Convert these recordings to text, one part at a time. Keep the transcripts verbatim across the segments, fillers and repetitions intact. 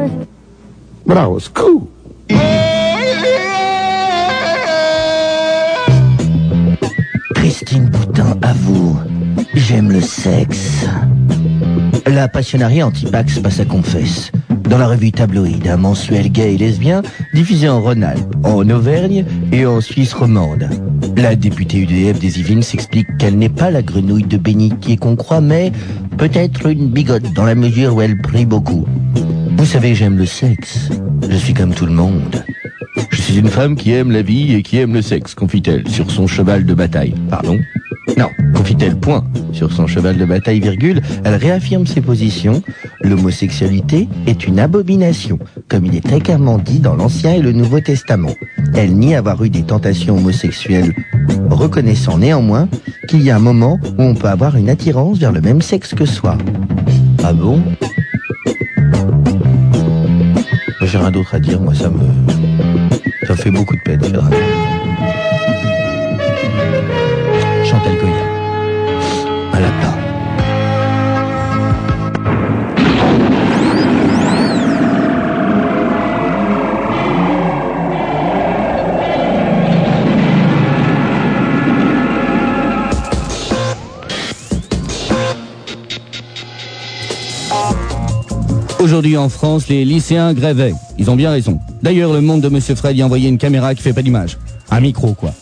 But I was cool. Christine Boutin avoue, j'aime le sexe. La passionnariée anti-pax passe à confesse. Dans la revue tabloïd, un mensuel gay et lesbien diffusé en Rhône-Alpes, en Auvergne et en Suisse romande. La députée U D F des Yvelines s'explique qu'elle n'est pas la grenouille de bénitier qu'on croit, mais peut-être une bigote dans la mesure où elle prie beaucoup. Vous savez, j'aime le sexe. Je suis comme tout le monde. Je suis une femme qui aime la vie et qui aime le sexe, confie-t-elle, sur son cheval de bataille. Pardon ? Non, confie-t-elle, point. Sur son cheval de bataille, virgule, elle réaffirme ses positions. L'homosexualité est une abomination, comme il est très clairement dit dans l'Ancien et le Nouveau Testament. Elle nie avoir eu des tentations homosexuelles, reconnaissant néanmoins qu'il y a un moment où on peut avoir une attirance vers le même sexe que soi. Ah bon ? J'ai rien d'autre à dire, moi ça me... ça me fait beaucoup de peine. Chantal Goya, un lapin. Aujourd'hui en France, les lycéens grévaient. Ils ont bien raison. D'ailleurs, le monde de Monsieur Fred y a envoyé une caméra qui fait pas d'image. Un micro, quoi.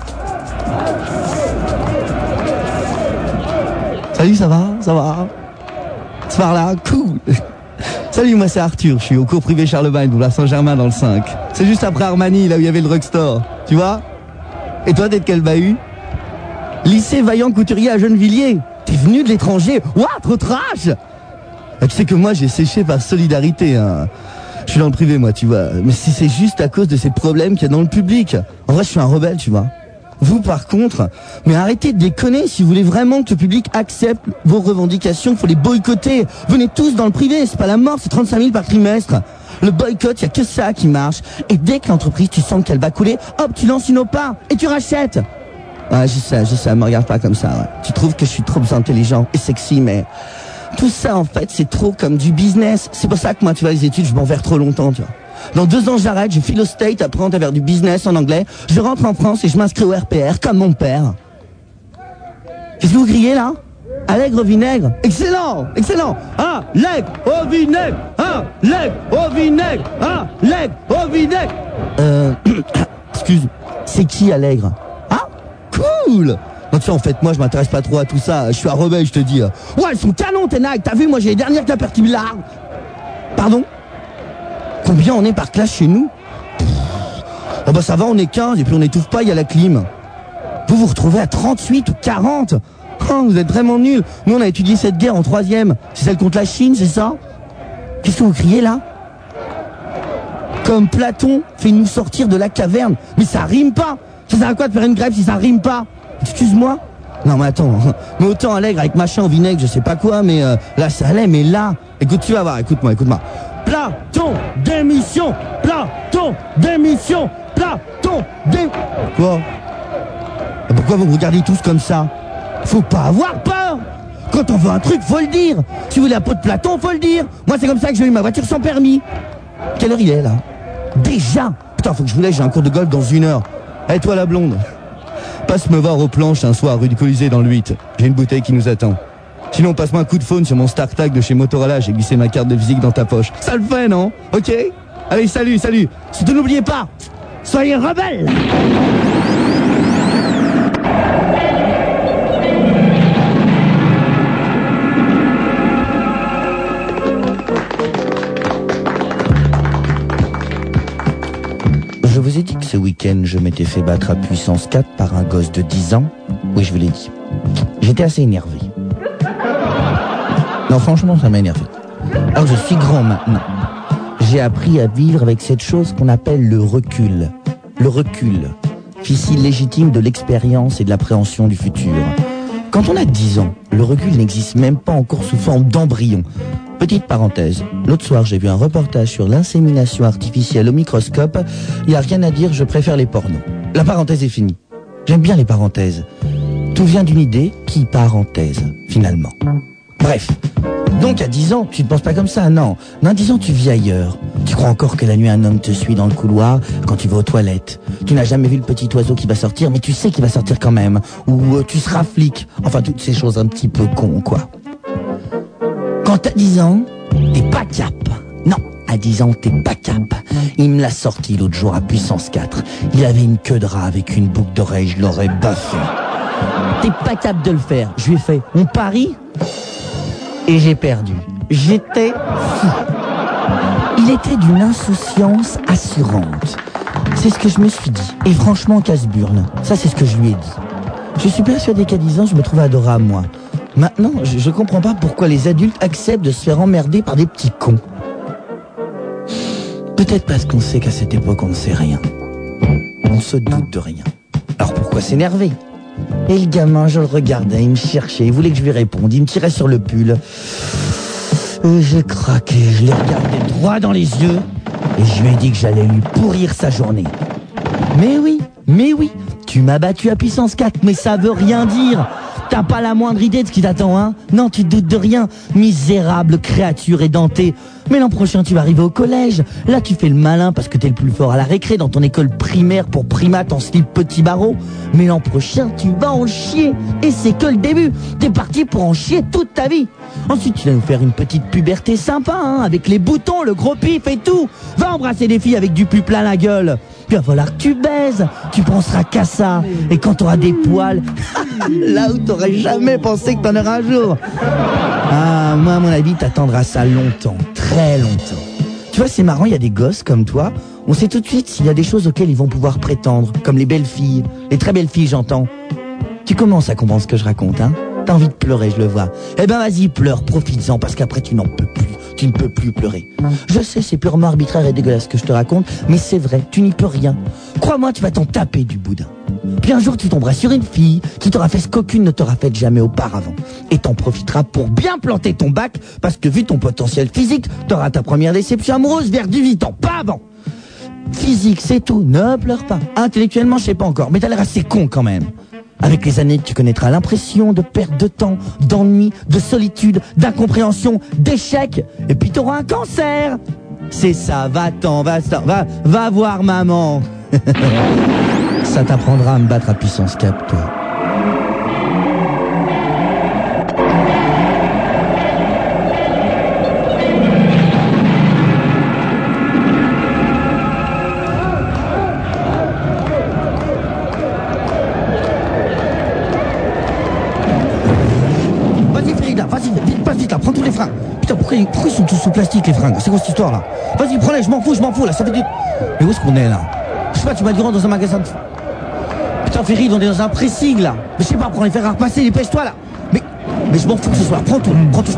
Salut, ça va? Ça va? C'est par là? Cool. Salut, moi c'est Arthur, je suis au cours privé Charlemagne, boulevard Saint-Germain dans le cinq. C'est juste après Armani, là où il y avait le drugstore. Tu vois? Et toi, t'es de quel bahut? Lycée Vaillant Couturier à Gennevilliers. T'es venu de l'étranger? Ouah, trop trash! Ah, tu sais que moi j'ai séché par solidarité, hein. Je suis dans le privé moi, tu vois. Mais si c'est juste à cause de ces problèmes qu'il y a dans le public. En vrai je suis un rebelle, tu vois. Vous par contre, mais arrêtez de déconner. Si vous voulez vraiment que le public accepte vos revendications, faut les boycotter. Venez tous dans le privé, c'est pas la mort, c'est trente-cinq mille par trimestre. Le boycott, y a que ça qui marche. Et dès que l'entreprise tu sens qu'elle va couler, hop tu lances une O P A et tu rachètes. Ouais je sais, je sais, me regarde pas comme ça, ouais. Tu trouves que je suis trop intelligent et sexy, mais... tout ça, en fait, c'est trop comme du business. C'est pour ça que moi, tu vois, les études, je m'en vais trop longtemps, tu vois. Dans deux ans, j'arrête, je file au State, après on va vers du business en anglais. Je rentre en France et je m'inscris au R P R, comme mon père. Qu'est-ce que vous criez, là? Allègre au vinaigre. Excellent! Excellent! Allègre au vinaigre! Allègre au vinaigre! Allègre au vinaigre! Euh... excuse, c'est qui, Allègre? Ah? Cool! Non, tu sais, en fait, moi, je m'intéresse pas trop à tout ça. Je suis un rebelle, je te dis. Ouais, elles sont canons, tes nags. T'as vu, moi, j'ai les dernières capertibulaires. Pardon? Combien on est par classe chez nous? Oh bah ça va, on est quinze, et puis on n'étouffe pas, il y a la clim. Vous vous retrouvez à trente-huit ou quarante? Oh, vous êtes vraiment nuls. Nous, on a étudié cette guerre en troisième. C'est celle contre la Chine, c'est ça? Qu'est-ce que vous criez, là? Comme Platon fait nous sortir de la caverne. Mais ça rime pas. Ça sert à quoi de faire une grève si ça rime pas? Excuse-moi? Non mais attends, mais autant Allègre avec machin au vinaigre, je sais pas quoi, mais euh, là ça allait, mais là, écoute, tu vas voir, écoute-moi, écoute-moi. Platon, démission, Platon, démission, Platon, dé... Quoi? Pourquoi vous me regardez tous comme ça? Faut pas avoir peur. Quand on veut un truc, faut le dire. Si vous voulez la peau de Platon, faut le dire. Moi c'est comme ça que j'ai eu ma voiture sans permis. Quelle heure il est là? Déjà? Putain, faut que je vous laisse, j'ai un cours de golf dans une heure. Et toi la blonde? Passe me voir aux planches un soir rue du Colisée dans le huit. J'ai une bouteille qui nous attend. Sinon passe-moi un coup de phone sur mon StarTag de chez Motorola. J'ai glissé ma carte de visite dans ta poche. Ça le fait, non? Ok? Allez, salut, salut. Surtout n'oubliez pas, soyez rebelles. Je vous ai dit que ce week-end, je m'étais fait battre à puissance quatre par un gosse de dix ans. Oui, je vous l'ai dit. J'étais assez énervé. Non, franchement, ça m'a énervé. Alors, je suis grand maintenant. J'ai appris à vivre avec cette chose qu'on appelle le recul. Le recul, fils illégitime de l'expérience et de l'appréhension du futur. Quand on a dix ans, le recul n'existe même pas encore sous forme d'embryon. Petite parenthèse, l'autre soir j'ai vu un reportage sur l'insémination artificielle au microscope. Il n'y a rien à dire, je préfère les pornos. La parenthèse est finie. J'aime bien les parenthèses. Tout vient d'une idée qui parenthèse, finalement. Bref. Donc à dix ans, tu ne penses pas comme ça, non. Non, à dix ans, tu vis ailleurs. Tu crois encore que la nuit, un homme te suit dans le couloir quand tu vas aux toilettes. Tu n'as jamais vu le petit oiseau qui va sortir, mais tu sais qu'il va sortir quand même. Ou euh, tu seras flic. Enfin, toutes ces choses un petit peu cons, quoi. Quand t'as dix ans, t'es pas cap. Non, à dix ans, t'es pas cap. Il me l'a sorti l'autre jour à puissance quatre. Il avait une queue de rat avec une boucle d'oreille, je l'aurais baffé. T'es pas cap de le faire. Je lui ai fait, on parie ? Et j'ai perdu. J'étais fou. Il était d'une insouciance assurante. C'est ce que je me suis dit. Et franchement, casse-burne. Ça, c'est ce que je lui ai dit. Je suis persuadé qu'à dix ans, je me trouvais adorable, moi. Maintenant, je, je comprends pas pourquoi les adultes acceptent de se faire emmerder par des petits cons. Peut-être parce qu'on sait qu'à cette époque, on ne sait rien. On se doute de rien. Alors pourquoi s'énerver ? Et le gamin, je le regardais, il me cherchait, il voulait que je lui réponde, il me tirait sur le pull. Et j'ai craqué, je l'ai regardé droit dans les yeux et je lui ai dit que j'allais lui pourrir sa journée. Mais oui, mais oui, tu m'as battu à puissance quatre, mais ça veut rien dire. T'as pas la moindre idée de ce qui t'attend, hein ? Non, tu te doutes de rien. Misérable créature édentée. Mais l'an prochain, tu vas arriver au collège. Là, tu fais le malin parce que t'es le plus fort à la récré dans ton école primaire pour primates en slip petit barreau. Mais l'an prochain, tu vas en chier. Et c'est que le début. T'es parti pour en chier toute ta vie. Ensuite, tu vas nous faire une petite puberté sympa, hein, avec les boutons, le gros pif et tout. Va embrasser des filles avec du pu plein la gueule. Il va falloir que tu baises, tu penseras qu'à ça. Et quand t'auras des poils, là où t'aurais jamais pensé que t'en auras un jour. Ah, moi à mon avis, t'attendras ça longtemps, très longtemps. Tu vois, c'est marrant, il y a des gosses comme toi, on sait tout de suite s'il y a des choses auxquelles ils vont pouvoir prétendre, comme les belles filles, les très belles filles, j'entends. Tu commences à comprendre ce que je raconte, hein ? T'as envie de pleurer, je le vois. Eh ben vas-y, pleure, profites-en, parce qu'après tu n'en peux plus. Tu ne peux plus pleurer. Je sais, c'est purement arbitraire et dégueulasse ce que je te raconte, mais c'est vrai, tu n'y peux rien. Crois-moi, tu vas t'en taper du boudin. Puis un jour, tu tomberas sur une fille qui t'aura fait ce qu'aucune ne t'aura fait jamais auparavant. Et t'en profiteras pour bien planter ton bac, parce que vu ton potentiel physique, t'auras ta première déception amoureuse vers dix-huit ans, pas avant. Physique, c'est tout, ne pleure pas. Intellectuellement, je sais pas encore, mais t'as l'air assez con quand même. Avec les années, tu connaîtras l'impression de perte de temps, d'ennui, de solitude, d'incompréhension, d'échec. Et puis t'auras un cancer. C'est ça, va-t'en, va-t'en, va, va voir maman. Ça t'apprendra à me battre à puissance quatre, toi. Prends tous les fringues. Putain, pourquoi, pourquoi ils sont tous sous plastique, les fringues? C'est quoi cette histoire là? Vas-y, prends-les, je m'en fous, je m'en fous là, ça fait du... Mais où est-ce qu'on est là? Je sais pas, tu m'as dit rentre dans un magasin de... Putain, Ferry, on est dans un pressing là. Mais je sais pas, prends les fers à repasser, dépêche-toi là. Mais, mais je m'en fous que ce soit, prends tout, prends tout.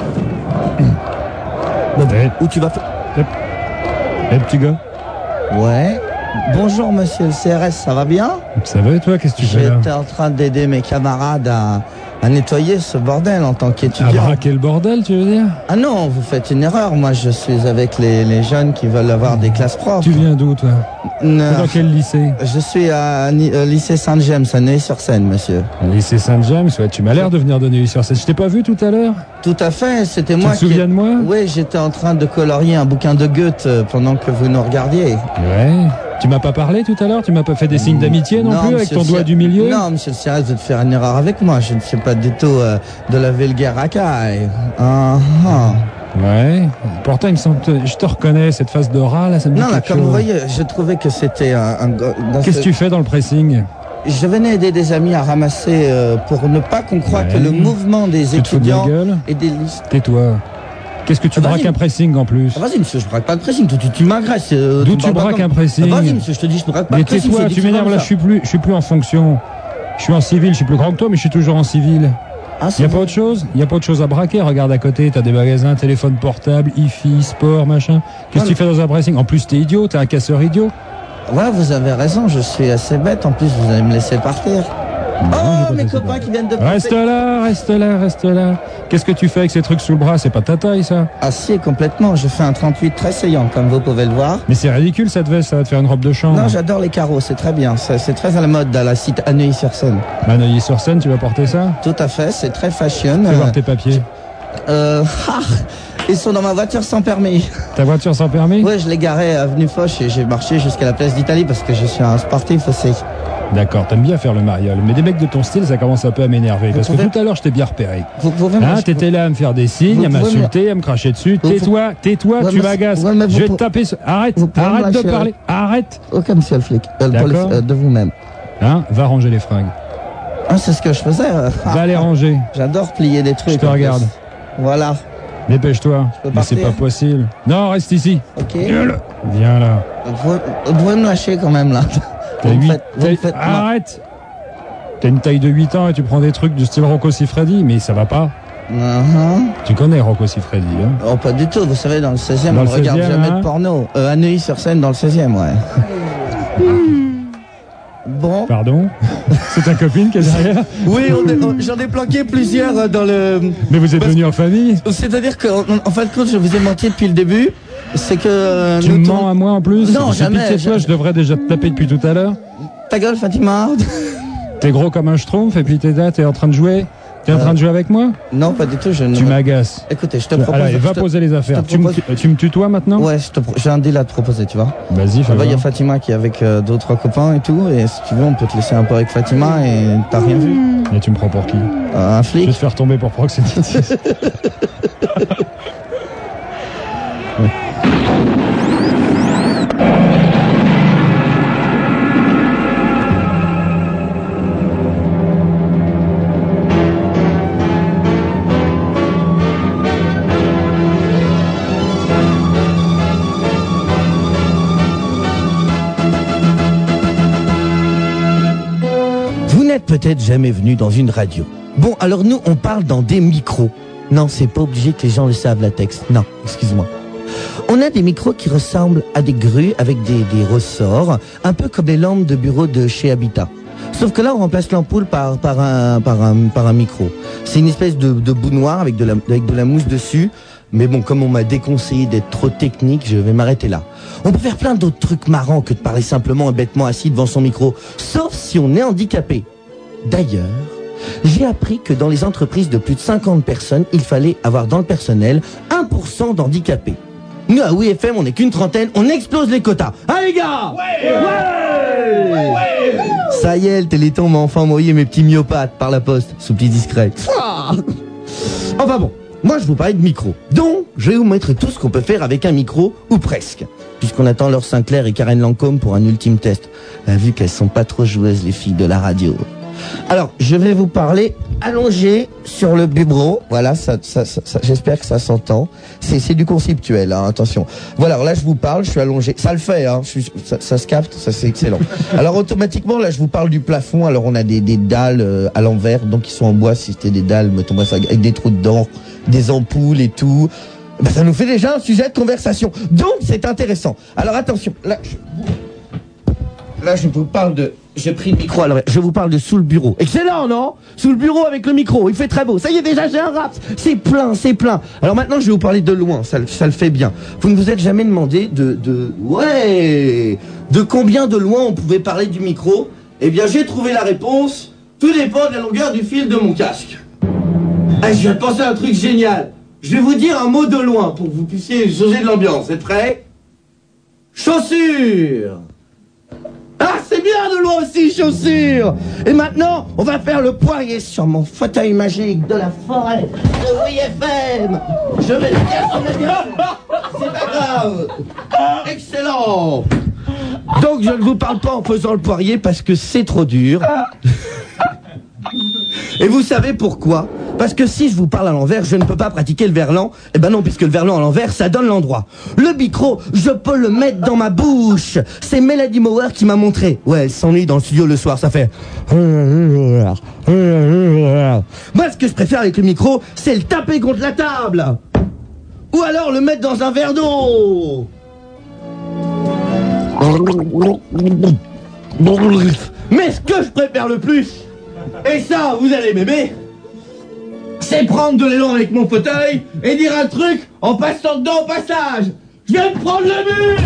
Bon, hey. Où tu vas faire... Eh hey, petit gars. Ouais. Bonjour monsieur le C R S, ça va bien? Ça va et toi, qu'est-ce que tu fais là? J'étais en train d'aider mes camarades à... à nettoyer ce bordel en tant qu'étudiant. À braquer le bordel, tu veux dire? Ah non, vous faites une erreur. Moi, je suis avec les, les jeunes qui veulent avoir des classes propres. Tu viens d'où, toi? Non. Dans quel lycée? Je suis à euh, lycée Saint-James, à Neuilly-sur-Seine, monsieur. Lycée Saint-James, ouais, tu m'as l'air de venir de Neuilly-sur-Seine. Je t'ai pas vu tout à l'heure? Tout à fait, c'était moi qui... Tu te souviens de moi? Oui, j'étais en train de colorier un bouquin de Goethe pendant que vous nous regardiez. Ouais. Tu m'as pas parlé tout à l'heure? Tu m'as pas fait des signes d'amitié non, non plus avec ton doigt du milieu? Non, monsieur le C R S, vous devez faire une erreur avec moi. Je ne fais pas du tout euh, de la vulgaire racaille. Uh -huh. Ouais. Pourtant, il me semble que je te reconnais, cette face de rat, là, ça me dit Non, là, quelque comme chose. vous voyez, je trouvais que c'était un... un Qu'est-ce que ce... tu fais dans le pressing? Je venais aider des amis à ramasser euh, pour ne pas qu'on croie ouais. que le mouvement des tu étudiants te fous de ma gueule et des listes... Tais-toi. Qu'est-ce que tu ah, braques un pressing en plus? ah, Vas-y monsieur, je braque pas de pressing, tu, tu, tu m'agresses. Euh, D'où tu, tu braques un pressing? ah, Vas-y monsieur, je te dis, je braque pas mais de pressing. Mais tais-toi, tu m'énerves là, je suis plus, je suis plus en fonction. Je suis en civil, je suis plus grand que toi, mais je suis toujours en civil. Ah, y a pas autre chose? Y a pas autre chose à braquer? Regarde à côté, t'as des magasins, téléphone portable, hi-fi, sport, machin. Qu'est-ce que tu fais dans un pressing? En plus, t'es idiot, t'es un casseur idiot. Ouais, vous avez raison, je suis assez bête. En plus, vous allez me laisser partir. Non, oh, mes copains qui viennent de passer. Reste là, reste là, reste là. Qu'est-ce que tu fais avec ces trucs sous le bras? C'est pas ta taille, ça? Ah si, complètement. Je fais un trente-huit très saillant, comme vous pouvez le voir. Mais c'est ridicule, cette veste, ça va te faire une robe de chambre. Non, j'adore les carreaux, c'est très bien. C'est très à la mode dans la cité à Neuilly-sur-Seine. À Neuilly-sur-Seine, tu vas porter ça? Tout à fait, c'est très fashion. Fais voir tes papiers. Euh, ah, ils sont dans ma voiture sans permis. Ta voiture sans permis? Ouais, je l'ai garée à Avenue Foch et j'ai marché jusqu'à la place d'Italie parce que je suis un sportif aussi. D'accord, t'aimes bien faire le mariole. Mais des mecs de ton style, ça commence un peu à m'énerver. Parce pouvez... que tout à l'heure, je t'ai bien repéré. Vous pouvez hein, t'étais là à me faire des signes, à m'insulter, me... à me cracher dessus. Vous tais-toi, tais-toi, tu m'agaces. Je vais te taper. Arrête, arrête de parler. Arrête. Ok, monsieur le flic. Euh, D'accord. Euh, de vous-même. Hein, va ranger les fringues. Ah, c'est ce que je faisais. Euh... Va les ranger. J'adore plier des trucs. Je te regarde. Plus. Voilà. Dépêche-toi. Mais c'est pas possible. Non, reste ici. Ok. Viens là. Viens là. Vous, vous devez me lâcher quand même là. T'as huit... faites, faites... Arrête. T'as une taille de huit ans et tu prends des trucs du style Rocco Siffredi, mais ça va pas. Uh-huh. Tu connais Rocco Siffredi, hein? Oh, pas du tout. Vous savez, dans le seizième, on ne regarde jamais hein? de porno. Euh, à Neuilly-sur-Seine, dans le seizième, ouais. Bon. Pardon? C'est ta copine qui est derrière? Oui, j'en ai planqué plusieurs dans le... Mais vous êtes venus en famille? C'est-à-dire qu'en en fin de compte, je vous ai menti depuis le début. C'est que... Tu me mens à moi en plus? Non, jamais. Pitié de toi, je devrais déjà te taper depuis tout à l'heure. Ta gueule, Fatima. T'es gros comme un schtroumpf et puis t'es là, t'es en train de jouer? T'es en train de jouer avec moi? Non, pas du tout. Je tu m'agaces. Écoutez, je te propose... Allez, va te, poser les affaires. Tu, propose... me, tu me tutoies maintenant? Ouais, je te, j'ai un deal à te proposer, tu vois. Vas-y, fais Il y a Fatima qui est avec euh, deux ou trois copains et tout, et si tu veux, on peut te laisser un peu avec Fatima et t'as rien vu. Et tu me prends pour qui? euh, Un flic. Je vais te faire tomber pour proxénétisme. Ouais. Peut-être jamais venu dans une radio. Bon, alors nous, on parle dans des micros. Non, c'est pas obligé que les gens le savent, la texte. Non, excuse-moi. On a des micros qui ressemblent à des grues avec des, des ressorts, un peu comme les lampes de bureau de chez Habitat. Sauf que là, on remplace l'ampoule par, par, un, par, un, par un micro. C'est une espèce de, de bout noir avec de, la, avec de la mousse dessus. Mais bon, comme on m'a déconseillé d'être trop technique, je vais m'arrêter là. On peut faire plein d'autres trucs marrants que de parler simplement et bêtement assis devant son micro. Sauf si on est handicapé. D'ailleurs, j'ai appris que dans les entreprises de plus de cinquante personnes, il fallait avoir dans le personnel un pour cent d'handicapés. Nous, à W F M, on n'est qu'une trentaine, on explose les quotas. Ah les gars ouais, ouais, ouais, ouais. Ça y est, le Téléthon m'a enfin envoyé mes petits myopathes par la poste, sous pli discret. Enfin bon, moi je vous parlais de micro. Donc, je vais vous montrer tout ce qu'on peut faire avec un micro, ou presque. Puisqu'on attend Laure Sinclair et Karen Lancôme pour un ultime test. Vu qu'elles sont pas trop joueuses, les filles de la radio. Alors, je vais vous parler allongé sur le bureau. Voilà, ça, ça, ça, ça, j'espère que ça s'entend. C'est, c'est du conceptuel, hein, attention. Voilà, alors là, je vous parle, je suis allongé. Ça le fait, hein, je suis, ça, ça se capte, ça c'est excellent. Alors, automatiquement, là, je vous parle du plafond. Alors, on a des, des dalles euh, à l'envers, donc qui sont en bois, si c'était des dalles, mettons moi ça, avec des trous dedans, des ampoules et tout. Ben, ça nous fait déjà un sujet de conversation. Donc, c'est intéressant. Alors, attention, là, je, là, je vous parle de... J'ai pris le micro, alors je vous parle de sous le bureau. Excellent, non? Sous le bureau avec le micro, il fait très beau. Ça y est, déjà, j'ai un rap. C'est plein, c'est plein. Alors maintenant, je vais vous parler de loin, ça, ça le fait bien. Vous ne vous êtes jamais demandé de, de... Ouais! De combien de loin on pouvait parler du micro? Eh bien, j'ai trouvé la réponse. Tout dépend de la longueur du fil de mon casque. Ah, je viens de penser à un truc génial. Je vais vous dire un mot de loin pour que vous puissiez changer de l'ambiance. Êtes prêts? Chaussures! Ah, c'est bien de loin aussi, chaussures. Et maintenant, on va faire le poirier sur mon fauteuil magique de la forêt de W F M. Je vais le dire sur le diable. C'est pas grave. Excellent. Donc, je ne vous parle pas en faisant le poirier parce que c'est trop dur. Et vous savez pourquoi? Parce que si je vous parle à l'envers, je ne peux pas pratiquer le verlan. Eh ben non, puisque le verlan à l'envers, ça donne l'endroit. Le micro, je peux le mettre dans ma bouche. C'est Melody Mower qui m'a montré. Ouais, elle s'ennuie dans le studio le soir, ça fait... Moi, ce que je préfère avec le micro, c'est le taper contre la table. Ou alors le mettre dans un verre d'eau. Mais ce que je préfère le plus, et ça, vous allez m'aimer, c'est prendre de l'élan avec mon fauteuil et dire un truc en passant dedans au passage. Je viens de prendre le mur.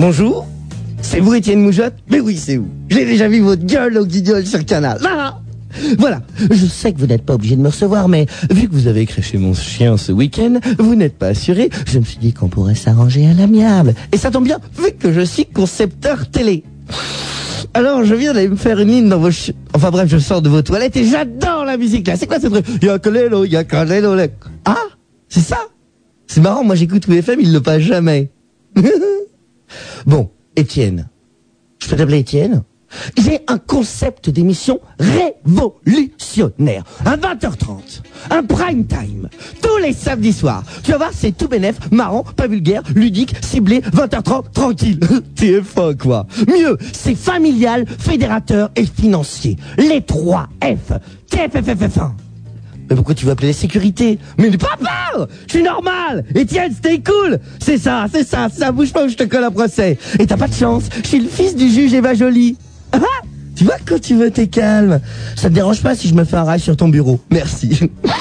Bonjour, c'est vous Étienne Moujotte? Mais oui, c'est vous. J'ai déjà vu votre gueule au guignol sur Canal. Ah, voilà, je sais que vous n'êtes pas obligé de me recevoir, mais vu que vous avez créché mon chien ce week-end, vous n'êtes pas assuré, je me suis dit qu'on pourrait s'arranger à l'amiable. Et ça tombe bien, vu que je suis concepteur télé. Alors, je viens d'aller me faire une ligne dans vos chi... Enfin bref, je sors de vos toilettes et j'adore la musique là. C'est quoi ce truc? Y'a que l'élo, y'a que l'élo. Ah, c'est ça? C'est marrant, moi j'écoute W F M, il le passe jamais. Bon, Étienne. Je peux t'appeler Étienne? J'ai un concept d'émission révolutionnaire. Un vingt heures trente. Un prime time. Tous les samedis soirs. Tu vas voir, c'est tout bénef, marrant, pas vulgaire, ludique, ciblé, vingt heures trente, tranquille. T F un, quoi. Mieux, c'est familial, fédérateur et financier. Les trois F. T F F F un. Mais pourquoi tu veux appeler la sécurité? Mais papa, je suis normal. Étienne, c'était cool. C'est ça, c'est ça, ça bouge pas ou je te colle un procès. Et t'as pas de chance, je suis le fils du juge Eva Jolie. Ah, tu vois, quand tu veux, t'es calme. Ça te dérange pas si je me fais un rail sur ton bureau? Merci.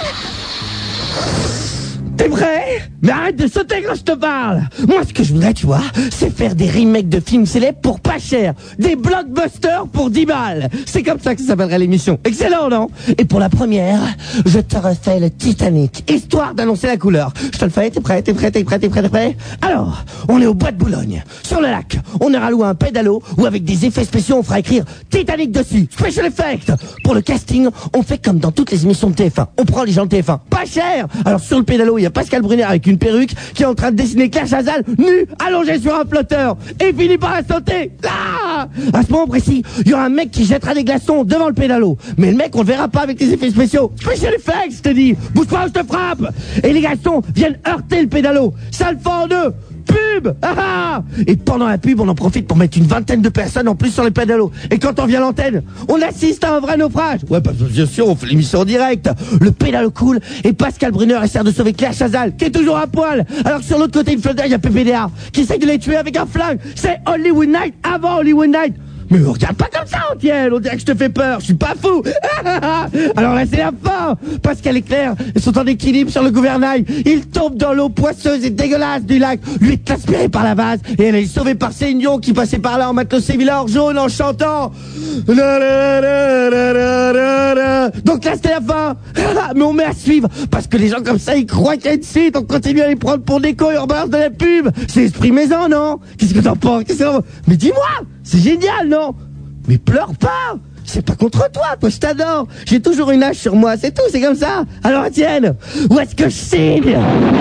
T'es prêt? Mais arrête de sauter quand je te parle. Moi, ce que je voudrais, tu vois, c'est faire des remakes de films célèbres pour pas cher. Des blockbusters pour dix balles. C'est comme ça que ça s'appellerait l'émission. Excellent, non? Et pour la première, je te refais le Titanic, histoire d'annoncer la couleur. Je te le fais, t'es prêt, t'es prêt, t'es prêt, t'es prêt, t'es prêt? Alors, on est au bois de Boulogne, sur le lac. On aura loué un pédalo où avec des effets spéciaux, on fera écrire Titanic dessus. Special Effect. Pour le casting, on fait comme dans toutes les émissions de T F un. On prend les gens de T F un. Pas cher. Alors sur le pédalo, il y a Pascal Brunner avec une perruque qui est en train de dessiner Claire Chazal nue, allongée sur un flotteur et finit par la sauter. Là, à ce moment précis, il y aura un mec qui jettera des glaçons devant le pédalo. Mais le mec, on le verra pas avec les effets spéciaux. Special Effects, je te dis. Bouge pas ou je te frappe. Et les glaçons viennent heurter le pédalo. Ça le fait en deux. Pub. Ah ah. Et pendant la pub, on en profite pour mettre une vingtaine de personnes en plus sur les pédalos. Et quand on vient à l'antenne, on assiste à un vrai naufrage. Ouais, bah, bien sûr, on fait l'émission en direct. Le pédalo coule et Pascal Brunner essaie de sauver Claire Chazal, qui est toujours à poil. Alors que sur l'autre côté du flotteur, il y a P P D A, qui essaie de les tuer avec un flingue. C'est Hollywood Night avant Hollywood Night. Mais regarde pas comme ça, Antiel, on dirait que je te fais peur, je suis pas fou. Alors là, c'est la fin. Pascal et Claire sont en équilibre sur le gouvernail. Ils tombent dans l'eau poisseuse et dégueulasse du lac. Lui est aspiré par la vase et elle est sauvée par Céline Dion qui passait par là en matelot sévillard jaune en chantant. Donc là, c'était la fin. Mais on met à suivre parce que les gens comme ça, ils croient qu'il y a une suite. On continue à les prendre pour des cons et on balance de la pub. C'est esprit maison, non? Qu'est-ce que t'en penses? Qu'est-ce que... Mais dis-moi, c'est génial, non? Mais pleure pas. C'est pas contre toi, toi je t'adore. J'ai toujours une hache sur moi, c'est tout, c'est comme ça. Alors Étienne, où est-ce que je signe?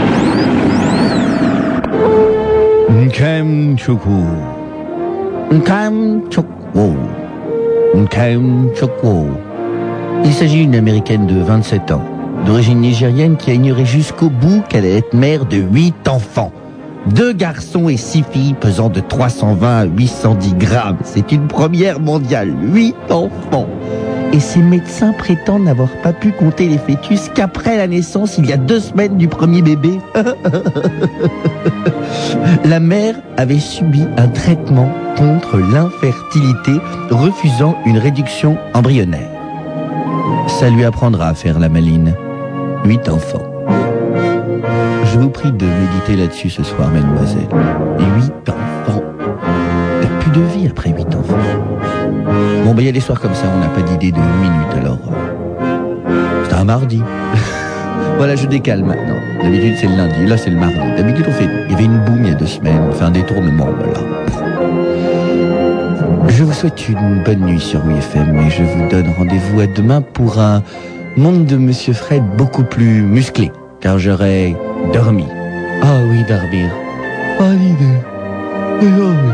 Nkem Choko. Nkem Choko. Nkem Choko. Il s'agit d'une américaine de vingt-sept ans, d'origine nigérienne, qui a ignoré jusqu'au bout qu'elle allait être mère de huit enfants. Deux garçons et six filles pesant de trois cent vingt à huit cent dix grammes. C'est une première mondiale. Huit enfants. Et ces médecins prétendent n'avoir pas pu compter les fœtus qu'après la naissance, il y a deux semaines du premier bébé. La mère avait subi un traitement contre l'infertilité, refusant une réduction embryonnaire. Ça lui apprendra à faire la maline. Huit enfants. Je vous prie de méditer là-dessus ce soir, mademoiselle. Huit enfants. Il n'y a plus de vie après huit enfants. Bon, ben il y a des soirs comme ça, on n'a pas d'idée de une minute, alors... Euh, c'est un mardi. Voilà, je décale maintenant. D'habitude, c'est le lundi, là, c'est le mardi. D'habitude, on fait... Il y avait une boum il y a deux semaines, on fait un détournement, voilà. Je vous souhaite une bonne nuit sur W F M et je vous donne rendez-vous à demain pour un monde de Monsieur Fred beaucoup plus musclé, car j'aurai dormi. Ah oui, dormir. Ah l'idée. Oui, oh, oui.